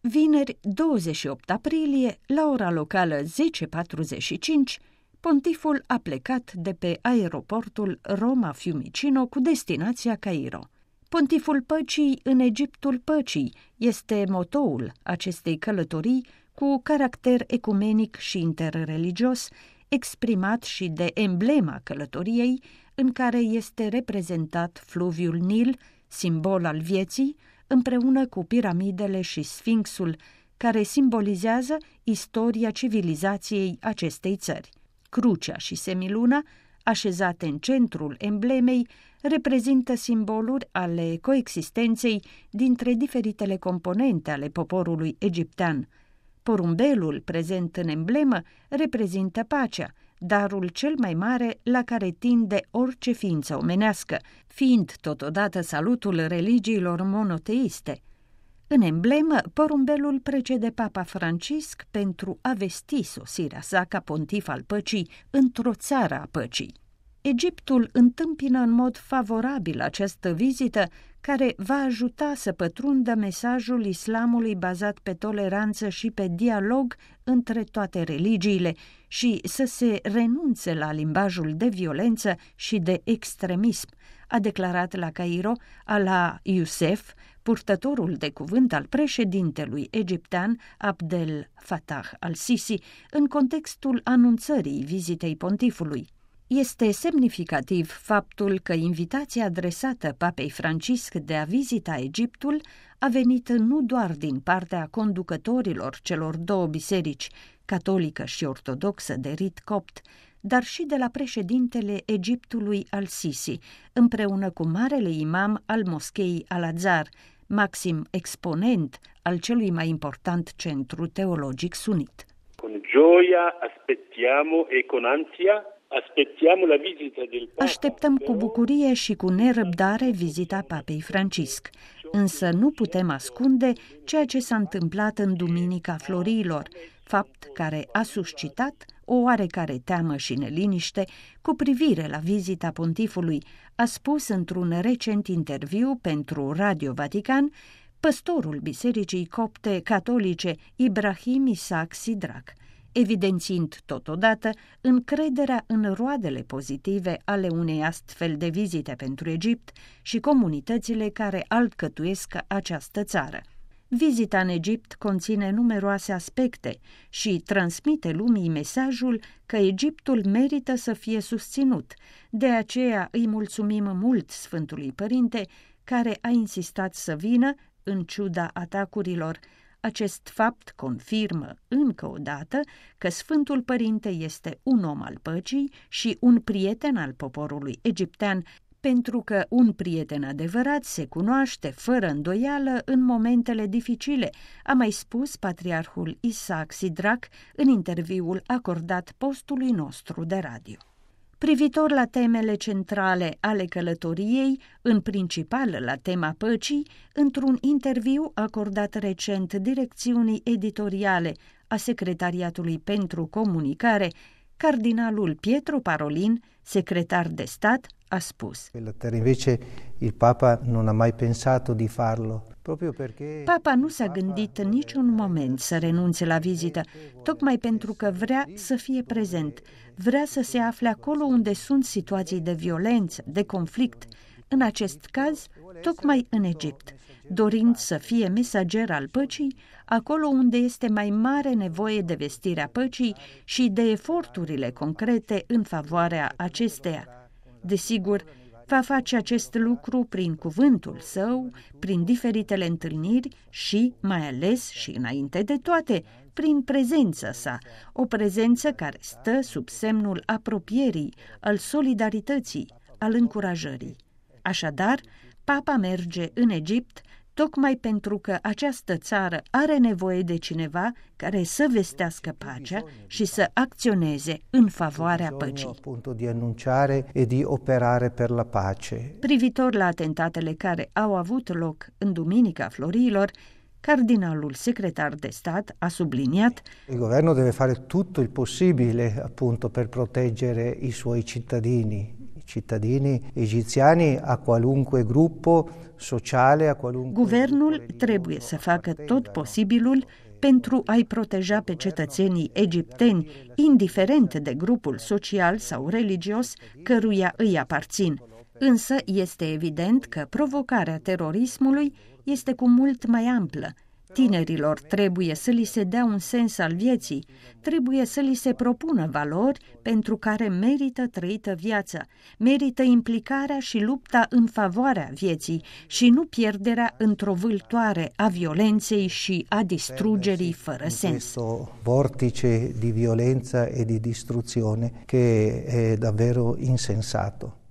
Vineri 28 aprilie, la ora locală 10:45, pontiful a plecat de pe aeroportul Roma Fiumicino cu destinația Cairo. Pontiful păcii în Egiptul păcii este motoul acestei călătorii cu caracter ecumenic și interreligios, exprimat și de emblema călătoriei, în care este reprezentat fluviul Nil, simbol al vieții, împreună cu piramidele și sfinxul, care simbolizează istoria civilizației acestei țări. Crucea și semiluna, așezate în centrul emblemei, reprezintă simboluri ale coexistenței dintre diferitele componente ale poporului egiptean. Porumbelul prezent în emblemă reprezintă pacea, darul cel mai mare la care tinde orice ființă omenească, fiind totodată salutul religiilor monoteiste. În emblemă, porumbelul precede Papa Francisc pentru a vesti sosirea sa ca pontif al păcii într-o țară a păcii. Egiptul întâmpină în mod favorabil această vizită, care va ajuta să pătrundă mesajul islamului bazat pe toleranță și pe dialog între toate religiile și să se renunțe la limbajul de violență și de extremism, a declarat la Cairo Ala Youssef, purtătorul de cuvânt al președintelui egiptean Abdel Fattah al-Sisi, în contextul anunțării vizitei pontifului. Este semnificativ faptul că invitația adresată Papei Francisc de a vizita Egiptul a venit nu doar din partea conducătorilor celor două biserici, catolică și ortodoxă de rit copt, dar și de la președintele Egiptului al-Sisi, împreună cu marele imam al moscheii Al-Azhar, maxim exponent al celui mai important centru teologic sunit. Con gioia aspettiamo e con ansia la vizita del Papa. Așteptăm cu bucurie și cu nerăbdare vizita Papei Francisc, însă nu putem ascunde ceea ce s-a întâmplat în Duminica Florilor, fapt care a suscitat o oarecare teamă și neliniște cu privire la vizita pontifului, a spus într-un recent interviu pentru Radio Vatican păstorul Bisericii Copte Catolice Ibrahim Isaac Sidrak, evidențiind totodată încrederea în roadele pozitive ale unei astfel de vizite pentru Egipt și comunitățile care alcătuiesc această țară. Vizita în Egipt conține numeroase aspecte și transmite lumii mesajul că Egiptul merită să fie susținut. De aceea îi mulțumim mult Sfântului Părinte, care a insistat să vină în ciuda atacurilor. Acest fapt confirmă încă o dată că Sfântul Părinte este un om al păcii și un prieten al poporului egiptean, pentru că un prieten adevărat se cunoaște fără îndoială în momentele dificile, a mai spus patriarhul Isaac Sidrak în interviul acordat postului nostru de radio. Privitor la temele centrale ale călătoriei, în principal la tema păcii, într-un interviu acordat recent direcțiunii editoriale a Secretariatului pentru Comunicare, cardinalul Pietro Parolin, secretar de stat, a spus: Invece il Papa non ha mai pensato di farlo. Papa nu s-a gândit în niciun moment să renunțe la vizită, tocmai pentru că vrea să fie prezent, vrea să se afle acolo unde sunt situații de violență, de conflict, în acest caz, tocmai în Egipt, dorind să fie mesager al păcii, acolo unde este mai mare nevoie de vestirea păcii și de eforturile concrete în favoarea acesteia. Desigur, va face acest lucru prin cuvântul său, prin diferitele întâlniri și, mai ales și înainte de toate, prin prezența sa, o prezență care stă sub semnul apropierii, al solidarității, al încurajării. Așadar, Papa merge în Egipt tocmai pentru că această țară are nevoie de cineva care să vestească pacea și să acționeze în favoarea păcii. Di annunciare e di operare per la pace. Privitor la atentatele care au avut loc în Duminica Florilor, cardinalul secretar de stat a subliniat: Il governo deve fare tutto il possibile appunto per proteggere i suoi cittadini. cittadini egiziani, a qualunque gruppo sociale, a qualunque... Guvernul trebuie să facă tot posibilul pentru a-i proteja pe cetățenii egipteni, indiferent de grupul social sau religios căruia îi aparțin. Însă este evident că provocarea terorismului este cu mult mai amplă. Tinerilor trebuie să li se dea un sens al vieții, trebuie să li se propună valori pentru care merită trăită viața, merită implicarea și lupta în favoarea vieții și nu pierderea într-o vâltoare a violenței și a distrugerii fără sens. Vortice di violenza e di distruzione che è davvero insensato.